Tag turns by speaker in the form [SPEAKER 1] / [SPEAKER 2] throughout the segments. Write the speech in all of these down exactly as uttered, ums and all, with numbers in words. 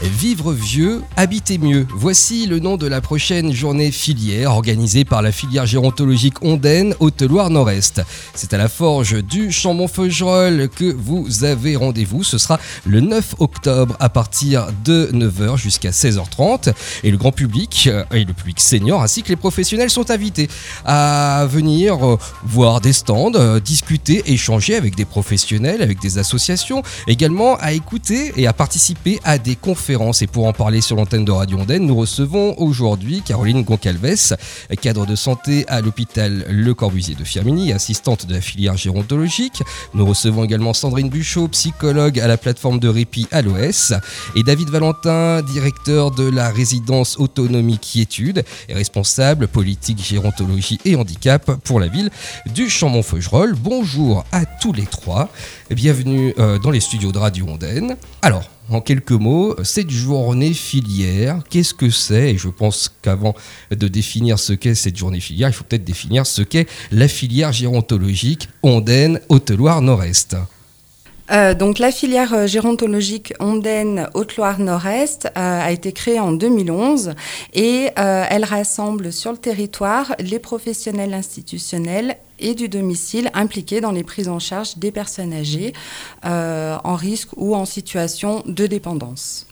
[SPEAKER 1] Vivre vieux, habiter mieux. Voici le nom de la prochaine journée filière organisée par la filière gérontologique Ondaine Haute-Loire Nord-Est. C'est à la forge du Chambon-Feugerolles que vous avez rendez-vous. Ce sera le neuf octobre à partir de neuf heures jusqu'à seize heures trente. Et le grand public et le public senior ainsi que les professionnels sont invités à venir voir des stands, discuter, échanger avec des professionnels, avec des associations, également à écouter et à participer à des conférences. Et pour en parler sur l'antenne de Radio Ondaine, nous recevons aujourd'hui Caroline Goncalves, cadre de santé à l'hôpital Le Corbusier de Firminy, assistante de la filière gérontologique. Nous recevons également Sandrine Buchot, psychologue à la plateforme de répit A L O S, et David Valentin, directeur de la résidence Autonomie Quiétude et responsable politique gérontologie et handicap pour la ville du Chambon-Feugerolles. Bonjour à tous les trois, bienvenue dans les studios de Radio Ondaine. Alors, en quelques mots, cette journée filière, qu'est-ce que c'est ? Et je pense qu'avant de définir ce qu'est cette journée filière, il faut peut-être définir ce qu'est la filière gérontologique Ondaine Haute-Loire Nord-Est.
[SPEAKER 2] Euh, donc la filière gérontologique Ondaine Haute-Loire Nord-Est euh, a été créée en deux mille onze et euh, elle rassemble sur le territoire les professionnels institutionnels et du domicile impliqués dans les prises en charge des personnes âgées euh, en risque ou en situation de dépendance.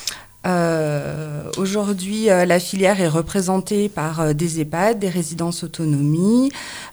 [SPEAKER 2] Euh, aujourd'hui, euh, la filière est représentée par euh, des EHPAD, des résidences autonomie,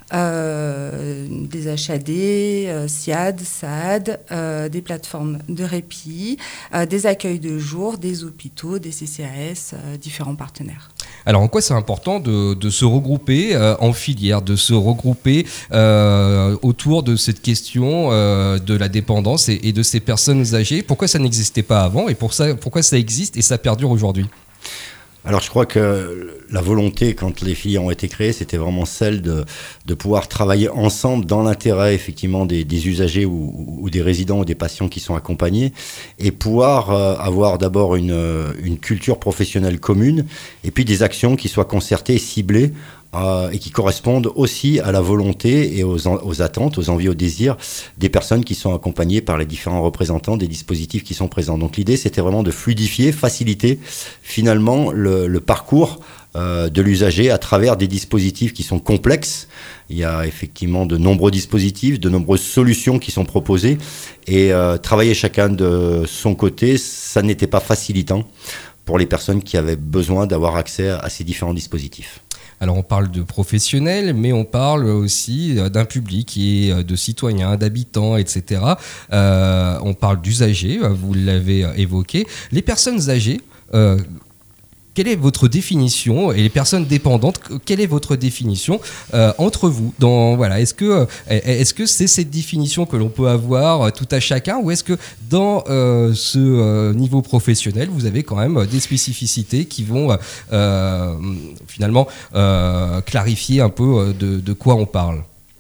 [SPEAKER 2] euh, des H A D, euh, S I A D, S A A D, euh, des plateformes de répit, euh, des accueils de jour, des hôpitaux, des C C A S, euh, différents partenaires.
[SPEAKER 1] Alors en quoi c'est important de, de se regrouper euh, en filière, de se regrouper euh, autour de cette question euh, de la dépendance et, et de ces personnes âgées ? Pourquoi ça n'existait pas avant et pour ça, pourquoi ça existe et ça perdure aujourd'hui ?
[SPEAKER 3] Alors je crois que la volonté, quand les filières ont été créées, c'était vraiment celle de, de pouvoir travailler ensemble dans l'intérêt effectivement des, des usagers ou, ou des résidents ou des patients qui sont accompagnés et pouvoir euh, avoir d'abord une, une culture professionnelle commune et puis des actions qui soient concertées et ciblées Euh, et qui correspondent aussi à la volonté et aux, en, aux attentes, aux envies, aux désirs des personnes qui sont accompagnées par les différents représentants des dispositifs qui sont présents. Donc l'idée, c'était vraiment de fluidifier, faciliter finalement le, le parcours euh, de l'usager à travers des dispositifs qui sont complexes. Il y a effectivement de nombreux dispositifs, de nombreuses solutions qui sont proposées et euh, travailler chacun de son côté, ça n'était pas facilitant pour les personnes qui avaient besoin d'avoir accès à ces différents dispositifs.
[SPEAKER 1] Alors on parle de professionnels, mais on parle aussi d'un public et de citoyens, d'habitants, et cetera. Euh, on parle d'usagers, vous l'avez évoqué. Les personnes âgées, euh, quelle est votre définition ? Et les personnes dépendantes, quelle est votre définition euh, entre vous dans, voilà, est-ce que, est-ce que c'est cette définition que l'on peut avoir tout à chacun ou est-ce que dans euh, ce euh, niveau professionnel, vous avez quand même des spécificités qui vont euh, finalement euh, clarifier un peu de, de quoi on parle ?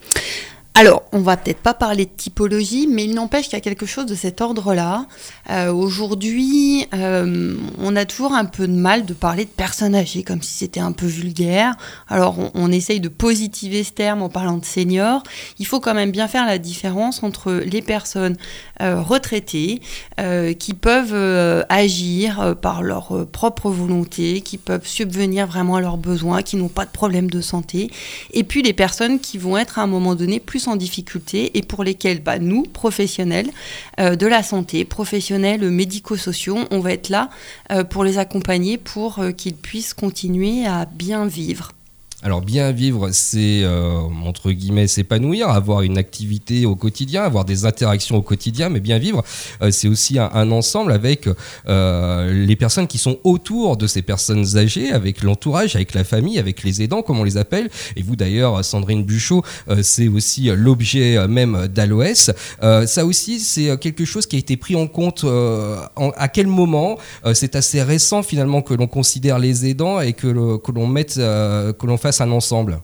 [SPEAKER 4] Alors, on va peut-être pas parler de typologie, mais il n'empêche qu'il y a quelque chose de cet ordre-là. Euh, aujourd'hui, euh, on a toujours un peu de mal de parler de personnes âgées, comme si c'était un peu vulgaire. Alors, on, on essaye de positiver ce terme en parlant de seniors. Il faut quand même bien faire la différence entre les personnes euh, retraitées, euh, qui peuvent euh, agir euh, par leur euh, propre volonté, qui peuvent subvenir vraiment à leurs besoins, qui n'ont pas de problème de santé, et puis les personnes qui vont être à un moment donné plus en difficulté et pour lesquels bah, nous, professionnels euh, de la santé, professionnels médico-sociaux, on va être là euh, pour les accompagner pour euh, qu'ils puissent continuer à bien vivre.
[SPEAKER 1] Alors bien vivre, c'est euh, entre guillemets s'épanouir, avoir une activité au quotidien, avoir des interactions au quotidien, mais bien vivre, euh, c'est aussi un, un ensemble avec euh, les personnes qui sont autour de ces personnes âgées, avec l'entourage, avec la famille, avec les aidants, comme on les appelle. Et vous d'ailleurs, Sandrine Buchot, euh, c'est aussi l'objet même d'A L O S. Euh, ça aussi, c'est quelque chose qui a été pris en compte euh, en, à quel moment euh, c'est assez récent finalement que l'on considère les aidants et que, le, que l'on mette, euh, que l'on fasse un ensemble.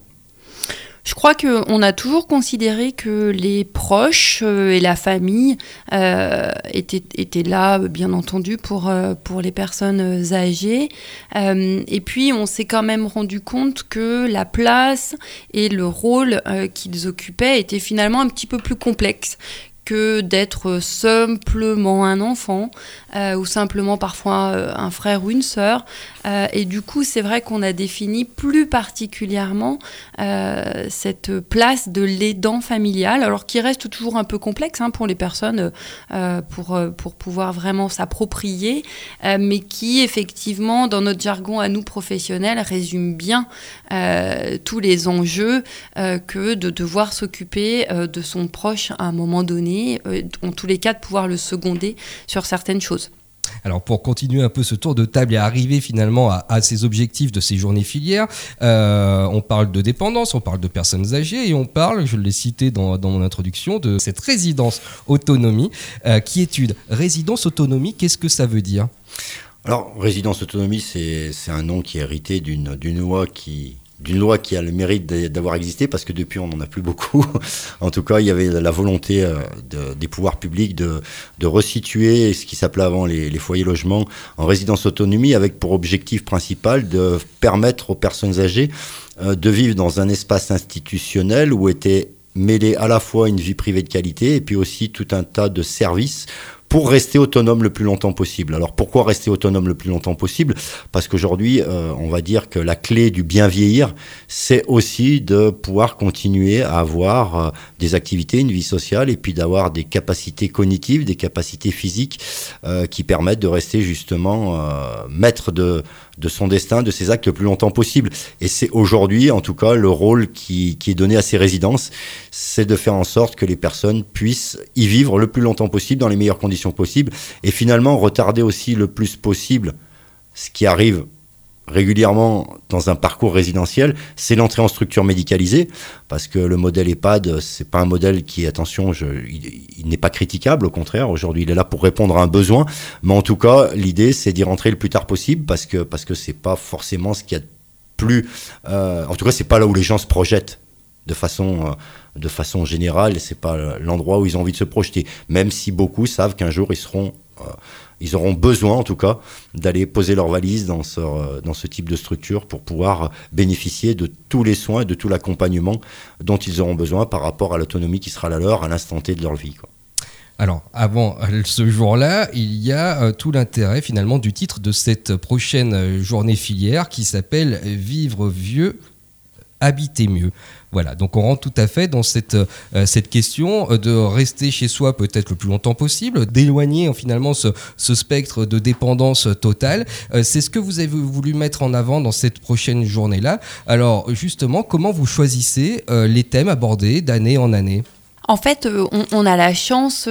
[SPEAKER 4] Je crois qu'on a toujours considéré que les proches euh, et la famille euh, étaient, étaient là, bien entendu, pour, euh, pour les personnes âgées. Euh, et puis, on s'est quand même rendu compte que la place et le rôle euh, qu'ils occupaient étaient finalement un petit peu plus complexes que d'être simplement un enfant euh, ou simplement parfois euh, un frère ou une sœur. Euh, et du coup, c'est vrai qu'on a défini plus particulièrement euh, cette place de l'aidant familial, alors qui reste toujours un peu complexe hein, pour les personnes euh, pour, pour pouvoir vraiment s'approprier, euh, mais qui effectivement, dans notre jargon à nous professionnels, résume bien euh, tous les enjeux euh, que de devoir s'occuper euh, de son proche à un moment donné, euh, en tous les cas de pouvoir le seconder sur certaines choses.
[SPEAKER 1] Alors pour continuer un peu ce tour de table et arriver finalement à, à ces objectifs de ces journées filières, euh, on parle de dépendance, on parle de personnes âgées et on parle, je l'ai cité dans, dans mon introduction, de cette résidence autonomie euh, qui étude. Résidence autonomie, qu'est-ce que ça veut dire ?
[SPEAKER 3] Alors résidence autonomie, c'est, c'est un nom qui est hérité d'une, d'une loi qui... d'une loi qui a le mérite d'avoir existé, parce que depuis on n'en a plus beaucoup. En tout cas, il y avait la volonté euh, de, des pouvoirs publics de, de resituer ce qui s'appelait avant les, les foyers logements en résidence autonomie, avec pour objectif principal de permettre aux personnes âgées euh, de vivre dans un espace institutionnel où était mêlée à la fois une vie privée de qualité et puis aussi tout un tas de services pour rester autonome le plus longtemps possible. Alors pourquoi rester autonome le plus longtemps possible ? Parce qu'aujourd'hui, euh, on va dire que la clé du bien vieillir, c'est aussi de pouvoir continuer à avoir euh, des activités, une vie sociale, et puis d'avoir des capacités cognitives, des capacités physiques euh, qui permettent de rester justement euh, maître de, de son destin, de ses actes le plus longtemps possible. Et c'est aujourd'hui, en tout cas, le rôle qui, qui est donné à ces résidences, c'est de faire en sorte que les personnes puissent y vivre le plus longtemps possible, dans les meilleures conditions possible, et finalement retarder aussi le plus possible ce qui arrive régulièrement dans un parcours résidentiel, c'est l'entrée en structure médicalisée, parce que le modèle EHPAD, c'est pas un modèle qui, attention, je, il, il n'est pas critiquable, au contraire, aujourd'hui il est là pour répondre à un besoin, mais en tout cas l'idée c'est d'y rentrer le plus tard possible, parce que, parce que c'est pas forcément ce qu'il y a de plus, euh, en tout cas c'est pas là où les gens se projettent de façon, euh, de façon générale, c'est pas l'endroit où ils ont envie de se projeter, même si beaucoup savent qu'un jour ils seront, euh, ils auront besoin en tout cas d'aller poser leurs valises dans ce, euh, dans ce type de structure pour pouvoir bénéficier de tous les soins et de tout l'accompagnement dont ils auront besoin par rapport à l'autonomie qui sera la leur à l'instant T de leur vie, quoi.
[SPEAKER 1] Alors, avant ce jour-là, il y a euh, tout l'intérêt finalement du titre de cette prochaine journée filière qui s'appelle « Vivre vieux, habiter mieux ». Voilà, donc on rentre tout à fait dans cette, euh, cette question de rester chez soi peut-être le plus longtemps possible, d'éloigner euh, finalement ce, ce spectre de dépendance totale. Euh, c'est ce que vous avez voulu mettre en avant dans cette prochaine journée-là. Alors justement, comment vous choisissez euh, les thèmes abordés d'année en année ?
[SPEAKER 4] En fait, on, on a la chance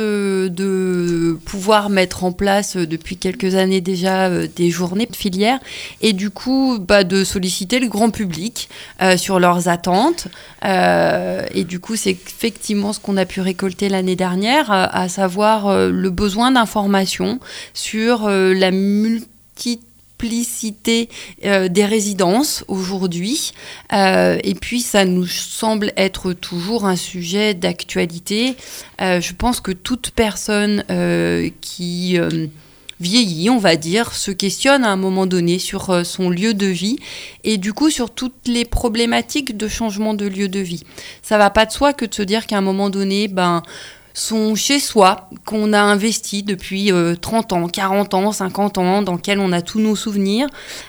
[SPEAKER 4] de pouvoir mettre en place depuis quelques années déjà des journées de filière et du coup bah, de solliciter le grand public euh, sur leurs attentes. Euh, et du coup, c'est effectivement ce qu'on a pu récolter l'année dernière, à savoir euh, le besoin d'informations sur euh, la multitude multiplicité euh, des résidences aujourd'hui euh, et puis ça nous semble être toujours un sujet d'actualité. Euh, je pense que toute personne euh, qui euh, vieillit, on va dire, se questionne à un moment donné sur euh, son lieu de vie et du coup sur toutes les problématiques de changement de lieu de vie. Ça va pas de soi que de se dire qu'à un moment donné, ben son chez-soi qu'on a investi depuis euh, trente ans, quarante ans, cinquante ans, dans lequel on a tous nos souvenirs,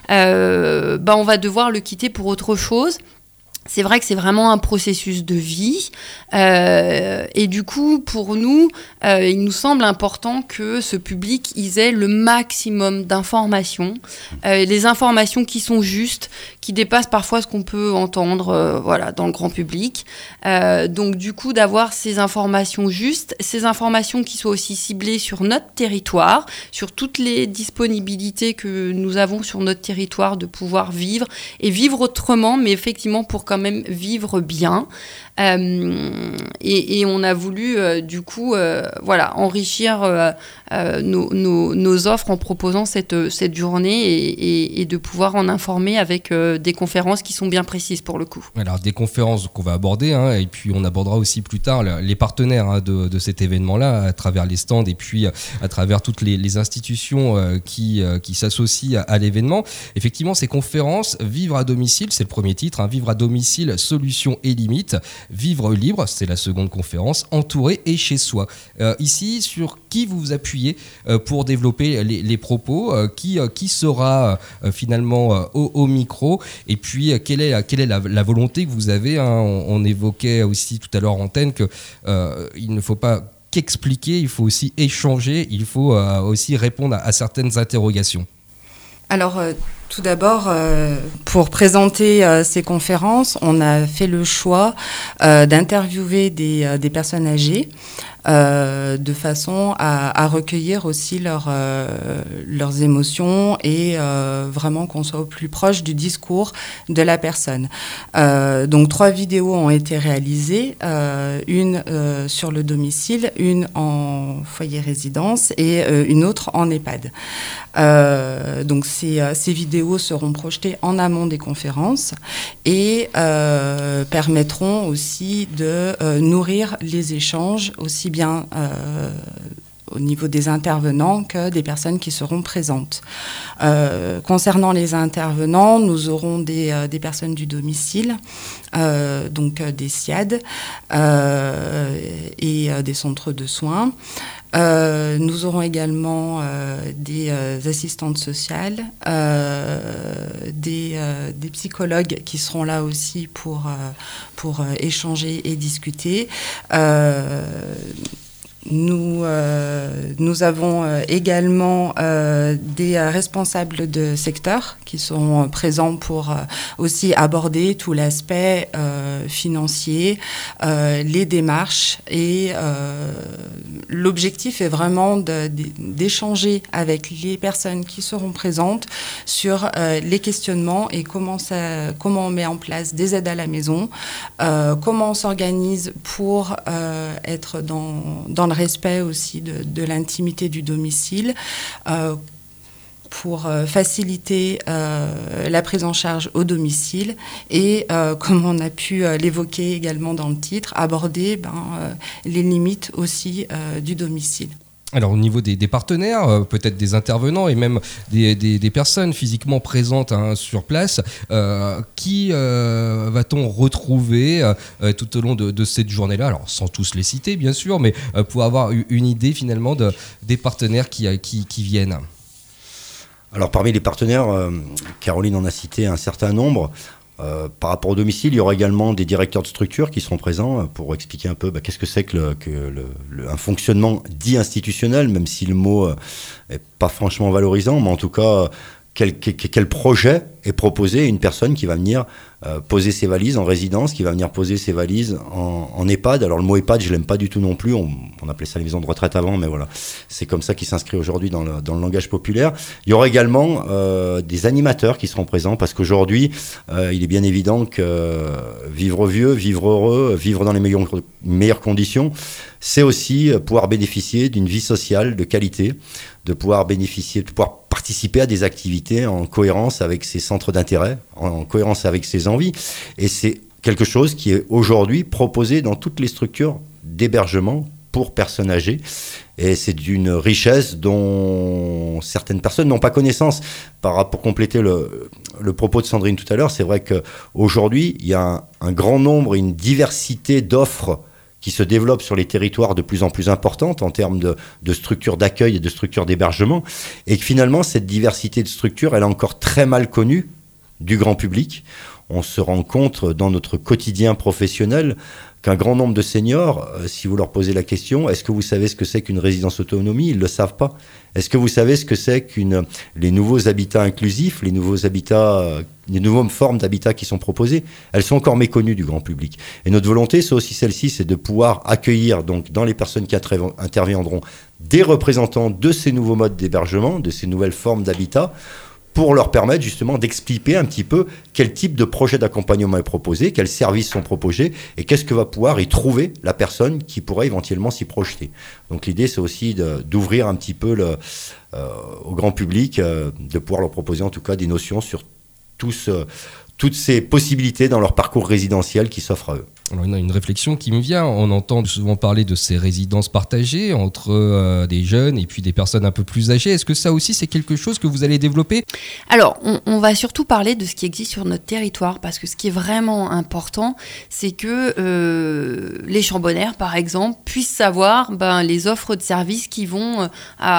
[SPEAKER 4] euh, bah on va devoir le quitter pour autre chose. C'est vrai que c'est vraiment un processus de vie euh, et du coup, pour nous, euh, il nous semble important que ce public ils ait le maximum d'informations, euh, les informations qui sont justes, qui dépassent parfois ce qu'on peut entendre euh, voilà, dans le grand public. Euh, donc du coup, d'avoir ces informations justes, ces informations qui soient aussi ciblées sur notre territoire, sur toutes les disponibilités que nous avons sur notre territoire de pouvoir vivre et vivre autrement, mais effectivement pour quand même vivre bien. Euh, et, et on a voulu euh, du coup euh, voilà, enrichir euh, euh, nos, nos, nos offres en proposant cette, cette journée et, et, et de pouvoir en informer avec euh, des conférences qui sont bien précises pour le coup.
[SPEAKER 1] Alors des conférences qu'on va aborder hein, et puis on abordera aussi plus tard les partenaires hein, de, de cet événement-là à travers les stands et puis à travers toutes les, les institutions euh, qui, euh, qui s'associent à, à l'événement. Effectivement, ces conférences, Vivre à domicile, c'est le premier titre, hein, Vivre à domicile domicile, solutions et limites. Vivre libre, c'est la seconde conférence, entouré et chez soi. Euh, ici, sur qui vous vous appuyez euh, pour développer les, les propos, euh, qui, euh, qui sera euh, finalement euh, au, au micro, et puis euh, quelle est, quelle est la, la volonté que vous avez, hein. on, on évoquait aussi tout à l'heure en antenne qu'il euh, ne faut pas qu'expliquer, il faut aussi échanger, il faut euh, aussi répondre à, à certaines interrogations.
[SPEAKER 2] Alors, euh, tout d'abord, euh, pour présenter euh, ces conférences, on a fait le choix euh, d'interviewer des, euh, des personnes âgées euh, de façon à, à recueillir aussi leur, euh, leurs émotions et euh, vraiment qu'on soit au plus proche du discours de la personne. Euh, donc, trois vidéos ont été réalisées, euh, une euh, sur le domicile, une en foyer résidence et euh, une autre en EHPAD. Euh, donc, ces, ces vidéos seront projetées en amont des conférences et euh, permettront aussi de euh, nourrir les échanges aussi bien euh, au niveau des intervenants que des personnes qui seront présentes. Euh, concernant les intervenants, nous aurons des, euh, des personnes du domicile, euh, donc euh, des S I A D euh, et euh, des centres de soins. Euh, nous aurons également euh, des euh, assistantes sociales, euh, des, euh, des psychologues qui seront là aussi pour, euh, pour euh, échanger et discuter. Euh, Nous, euh, nous avons euh, également euh, des euh, responsables de secteur qui seront euh, présents pour euh, aussi aborder tout l'aspect euh, financier, euh, les démarches. Et euh, l'objectif est vraiment de, de, d'échanger avec les personnes qui seront présentes sur euh, les questionnements et comment, ça, comment on met en place des aides à la maison, euh, comment on s'organise pour euh, être dans, dans le respect aussi de, de l'intimité du domicile, euh, pour euh, faciliter euh, la prise en charge au domicile et, euh, comme on a pu euh, l'évoquer également dans le titre, aborder ben, euh, les limites aussi euh, du domicile.
[SPEAKER 1] Alors au niveau des, des partenaires, euh, peut-être des intervenants et même des, des, des personnes physiquement présentes hein, sur place, euh, qui euh, va-t-on retrouver euh, tout au long de, de cette journée-là? Alors sans tous les citer bien sûr, mais euh, pour avoir une idée finalement de, des partenaires qui, qui, qui viennent.
[SPEAKER 3] Alors parmi les partenaires, euh, Caroline en a cité un certain nombre. Euh, par rapport au domicile, il y aura également des directeurs de structure qui seront présents pour expliquer un peu bah, qu'est-ce que c'est que, le, que le, le, un fonctionnement dit institutionnel, même si le mot n'est euh, pas franchement valorisant, mais en tout cas, quel, quel, quel projet est proposé à une personne qui va venir euh, poser ses valises en résidence, qui va venir poser ses valises en, en EHPAD. Alors le mot EHPAD, je l'aime pas du tout non plus, on, on appelait ça les maisons de retraite avant, mais voilà, c'est comme ça qu'il s'inscrit aujourd'hui dans le, dans le langage populaire. Il y aura également euh, des animateurs qui seront présents, parce qu'aujourd'hui, euh, il est bien évident que euh, vivre vieux, vivre heureux, vivre dans les meilleures, meilleures conditions, c'est aussi pouvoir bénéficier d'une vie sociale de qualité, de pouvoir bénéficier, de pouvoir participer à des activités en cohérence avec ses centres d'intérêt, en cohérence avec ses envies. Et c'est quelque chose qui est aujourd'hui proposé dans toutes les structures d'hébergement pour personnes âgées. Et c'est d'une richesse dont certaines personnes n'ont pas connaissance. Pour compléter le, le propos de Sandrine tout à l'heure, c'est vrai qu'aujourd'hui, il y a un, un grand nombre et une diversité d'offres qui se développe sur les territoires de plus en plus importante en termes de, de structures d'accueil et de structures d'hébergement, et que finalement, cette diversité de structures, elle est encore très mal connue du grand public. On se rend compte dans notre quotidien professionnel qu'un grand nombre de seniors, euh, si vous leur posez la question, est-ce que vous savez ce que c'est qu'une résidence autonomie? Ils ne le savent pas. Est-ce que vous savez ce que c'est qu'une les nouveaux habitats inclusifs, les nouveaux habitats, euh, les nouvelles formes d'habitat qui sont proposées? Elles sont encore méconnues du grand public. Et notre volonté, c'est aussi celle-ci, c'est de pouvoir accueillir donc dans les personnes qui interviendront des représentants de ces nouveaux modes d'hébergement, de ces nouvelles formes d'habitat, pour leur permettre justement d'expliquer un petit peu quel type de projet d'accompagnement est proposé, quels services sont proposés et qu'est-ce que va pouvoir y trouver la personne qui pourrait éventuellement s'y projeter. Donc l'idée, c'est aussi de, d'ouvrir un petit peu le, euh, au grand public, euh, de pouvoir leur proposer en tout cas des notions sur tout ce, toutes ces possibilités dans leur parcours résidentiel qui s'offrent à eux.
[SPEAKER 1] Alors, une, une réflexion qui me vient, on entend souvent parler de ces résidences partagées entre euh, des jeunes et puis des personnes un peu plus âgées. Est-ce que ça aussi c'est quelque chose que vous allez développer ?
[SPEAKER 4] Alors, on, on va surtout parler de ce qui existe sur notre territoire, parce que ce qui est vraiment important, c'est que euh, les chambonnaires, par exemple, puissent savoir ben, les offres de services qu'ils vont euh,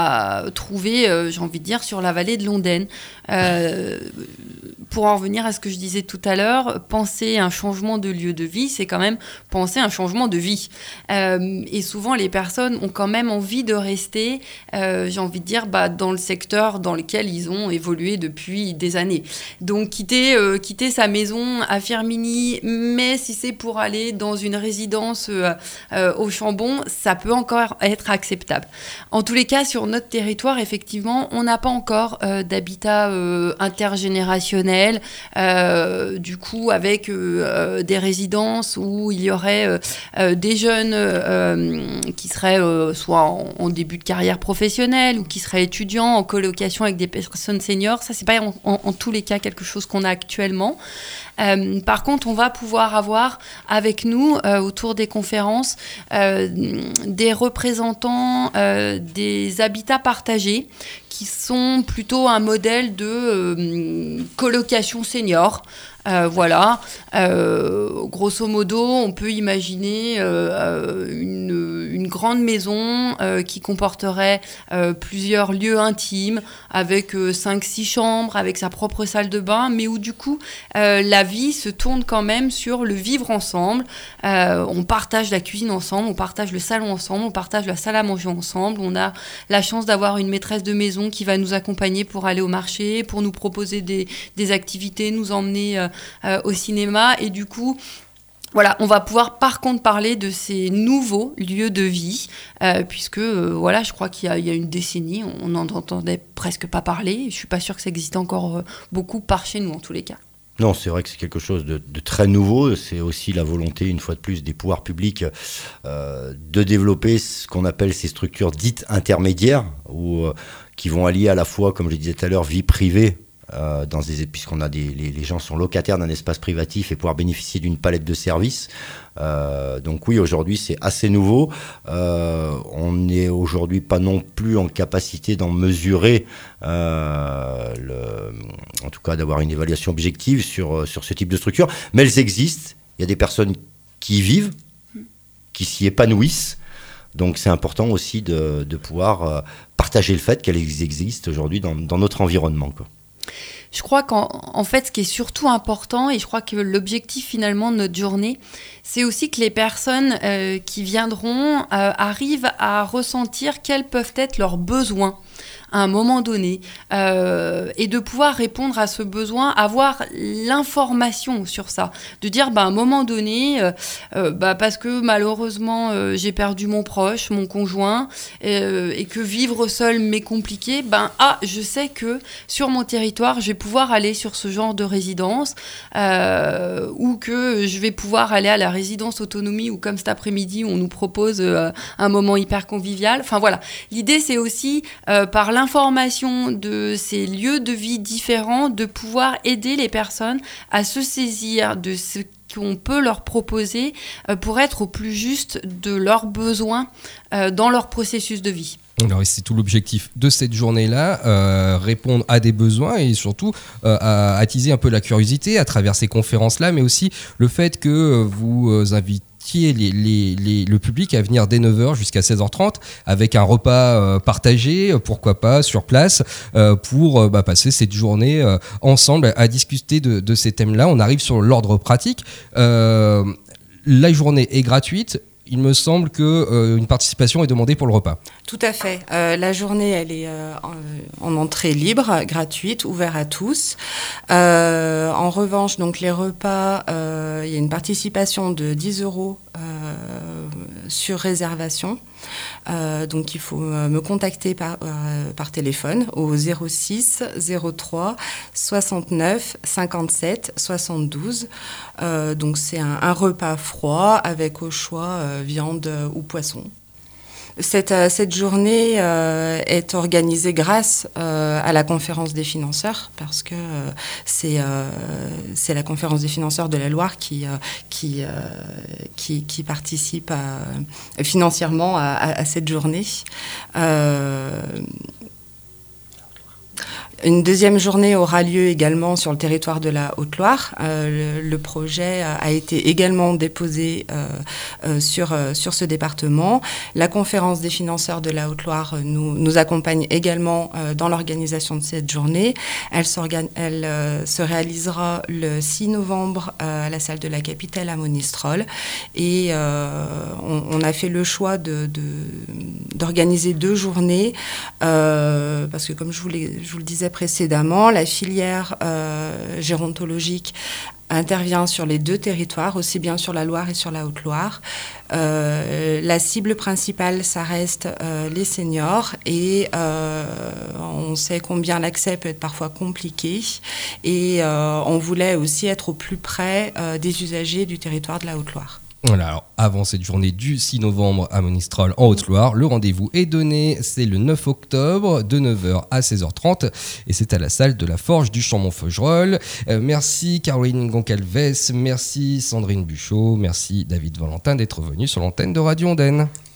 [SPEAKER 4] à trouver, euh, j'ai envie de dire, sur la vallée de l'Ondaine. Euh, pour en revenir à ce que je disais tout à l'heure, penser un changement de lieu de vie, c'est quand même penser un changement de vie. Euh, et souvent, les personnes ont quand même envie de rester, euh, j'ai envie de dire, bah, dans le secteur dans lequel ils ont évolué depuis des années. Donc, quitter, euh, quitter sa maison à Firminy, mais si c'est pour aller dans une résidence euh, euh, au Chambon, ça peut encore être acceptable. En tous les cas, sur notre territoire, effectivement, on n'a pas encore euh, d'habitat euh, intergénérationnel, euh, du coup, avec euh, des résidences où il y aurait euh, euh, des jeunes euh, qui seraient euh, soit en, en début de carrière professionnelle ou qui seraient étudiants en colocation avec des personnes seniors. Ça, c'est pas en, en, en tous les cas quelque chose qu'on a actuellement. Euh, par contre, on va pouvoir avoir avec nous, euh, autour des conférences, euh, des représentants euh, des habitats partagés qui sont plutôt un modèle de euh, colocation senior. Euh, voilà, euh, grosso modo, on peut imaginer euh, une, une grande maison euh, qui comporterait euh, plusieurs lieux intimes avec euh, cinq six chambres, avec sa propre salle de bain, mais où du coup, euh, la vie se tourne quand même sur le vivre ensemble. Euh, on partage la cuisine ensemble, on partage le salon ensemble, on partage la salle à manger ensemble. On a la chance d'avoir une maîtresse de maison qui va nous accompagner pour aller au marché, pour nous proposer des, des activités, nous emmener euh, Euh, au cinéma, et du coup voilà, on va pouvoir par contre parler de ces nouveaux lieux de vie, euh, puisque euh, voilà, je crois qu'il y a, il y a une décennie, on n'en entendait presque pas parler. Je suis pas sûre que ça existe encore euh, beaucoup par chez nous en tous les cas.
[SPEAKER 3] Non, c'est vrai que c'est quelque chose de, de très nouveau. C'est aussi la volonté, une fois de plus, des pouvoirs publics euh, de développer ce qu'on appelle ces structures dites intermédiaires, où, euh, qui vont allier à la fois, comme je disais tout à l'heure, vie privée, Euh, dans des, puisqu'on a des, les, les gens sont locataires d'un espace privatif et pouvoir bénéficier d'une palette de services. Euh, donc oui, aujourd'hui c'est assez nouveau. Euh, on n'est aujourd'hui pas non plus en capacité d'en mesurer, euh, le, en tout cas d'avoir une évaluation objective sur, sur ce type de structure. Mais elles existent. Il y a des personnes qui y vivent, qui s'y épanouissent. Donc c'est important aussi de, de pouvoir euh, partager le fait qu'elles existent aujourd'hui dans, dans notre environnement, quoi.
[SPEAKER 4] Je crois qu'en en fait, ce qui est surtout important, et je crois que l'objectif finalement de notre journée, c'est aussi que les personnes euh, qui viendront euh, arrivent à ressentir quels peuvent être leurs besoins à un moment donné, euh, et de pouvoir répondre à ce besoin, avoir l'information sur ça, de dire bah, à un moment donné, euh, euh, bah, parce que malheureusement euh, j'ai perdu mon proche, mon conjoint, euh, et que vivre seul m'est compliqué, ben ah, je sais que sur mon territoire je vais pouvoir aller sur ce genre de résidence, euh, ou que je vais pouvoir aller à la résidence autonomie, ou comme cet après-midi on nous propose euh, un moment hyper convivial. Enfin voilà, l'idée c'est aussi euh, par l'information de ces lieux de vie différents, de pouvoir aider les personnes à se saisir de ce qu'on peut leur proposer euh, pour être au plus juste de leurs besoins euh, dans leur processus de vie.
[SPEAKER 1] Alors, c'est tout l'objectif de cette journée-là, euh, répondre à des besoins et surtout euh, à attiser un peu la curiosité à travers ces conférences-là, mais aussi le fait que vous invitez Les, les, les, le public à venir dès neuf heures jusqu'à seize heures trente avec un repas euh, partagé, pourquoi pas sur place, euh, pour euh, bah, passer cette journée euh, ensemble à discuter de, de ces thèmes-là. On arrive sur l'ordre pratique. Euh, la journée est gratuite. Il me semble qu'une euh, participation est demandée pour le repas.
[SPEAKER 2] Tout à fait. Euh, la journée, elle est euh, en, en entrée libre, gratuite, ouverte à tous. Euh, en revanche, donc les repas, euh, il y a une participation de dix euros euh, sur réservation. Euh, donc il faut me contacter par, euh, par téléphone au zéro six zéro trois soixante-neuf cinquante-sept soixante-douze. Euh, donc c'est un, un repas froid avec au choix euh, viande ou poisson. Cette, euh, cette journée euh, est organisée grâce euh, à la conférence des financeurs, parce que euh, c'est, euh, c'est la conférence des financeurs de la Loire qui, euh, qui, euh, qui, qui participe à, financièrement à, à, à cette journée. Euh, Une deuxième journée aura lieu également sur le territoire de la Haute-Loire. Euh, le, le projet a été également déposé euh, euh, sur, euh, sur ce département. La conférence des financeurs de la Haute-Loire nous, nous accompagne également euh, dans l'organisation de cette journée. Elle, elle euh, se réalisera le six novembre euh, à la salle de la Capitale à Monistrol. Et euh, on, on a fait le choix de, de, d'organiser deux journées euh, parce que, comme je vous, les, je vous le disais précédemment, la filière euh, gérontologique intervient sur les deux territoires, aussi bien sur la Loire et sur la Haute-Loire. Euh, la cible principale, ça reste euh, les seniors et euh, on sait combien l'accès peut être parfois compliqué et euh, on voulait aussi être au plus près euh, des usagers du territoire de la Haute-Loire.
[SPEAKER 1] Voilà, alors avant cette journée du six novembre à Monistrol en Haute-Loire, le rendez-vous est donné, c'est le neuf octobre de neuf heures à seize heures trente et c'est à la salle de la Forge du Chambon-Feugerolles. Euh, merci Caroline Goncalves, merci Sandrine Buchot, merci David Valentin d'être venu sur l'antenne de Radio Ondaine.